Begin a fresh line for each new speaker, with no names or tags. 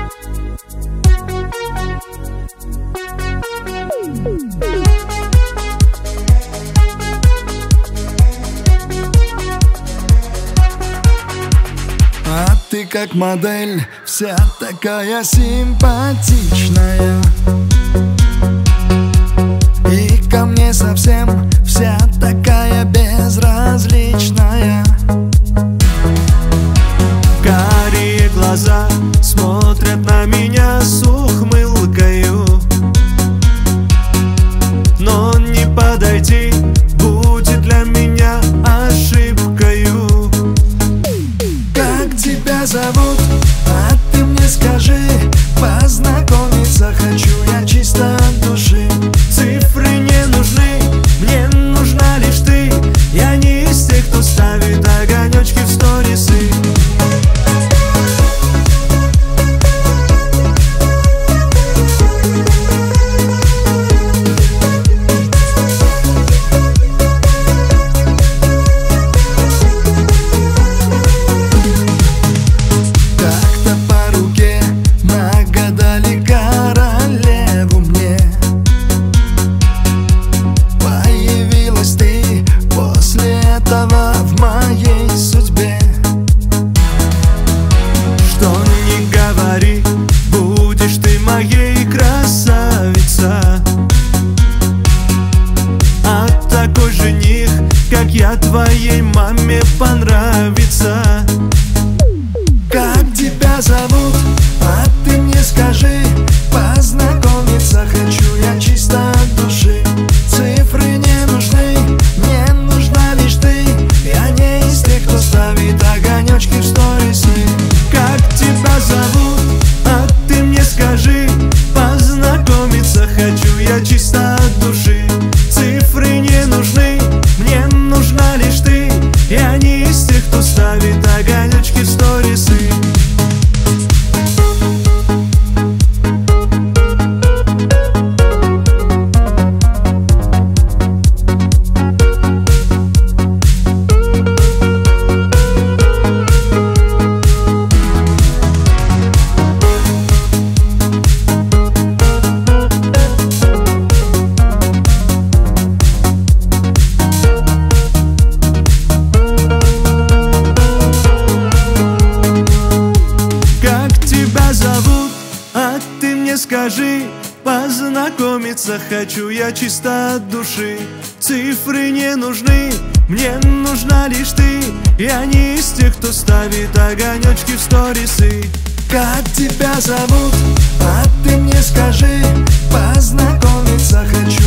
А ты как модель, вся такая симпатичная, и ко мне совсем вся такая безразличная.
Карие глаза смотрят на меня с ухмылкою, но не подойти будет для меня ошибкою.
Как тебя зовут? А ты мне скажи, познакомиться хочу я чисто от души.
Цифры не нужны, мне нужна лишь ты. Я не из тех, кто ставит огонечки в сторисы.
В моей судьбе.
Что ни говори, будешь ты моей красавица. А такой жених, как я, твоей маме понравится.
Как тебя зовут? А ты мне скажи, познакомиться хочу я чисто от души. Цифры не нужны, мне нужна лишь ты. Я не из тех, кто ставит огонечки в сторисы.
Как тебя зовут? А ты мне скажи, познакомиться хочу я чисто от души. Цифры не нужны, мне нужна лишь ты. Я не из тех, кто ставит огонечки в сторисы. А ты мне скажи, познакомиться хочу я чисто от души. Цифры не нужны, мне нужна лишь ты. Я не из тех, кто ставит огонечки в сторисы.
Как тебя зовут? А ты мне скажи, познакомиться хочу